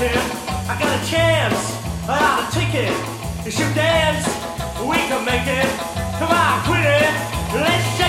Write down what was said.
it. I got a chance, I got a ticket. You should dance, we can make it. Come on, quit it, let's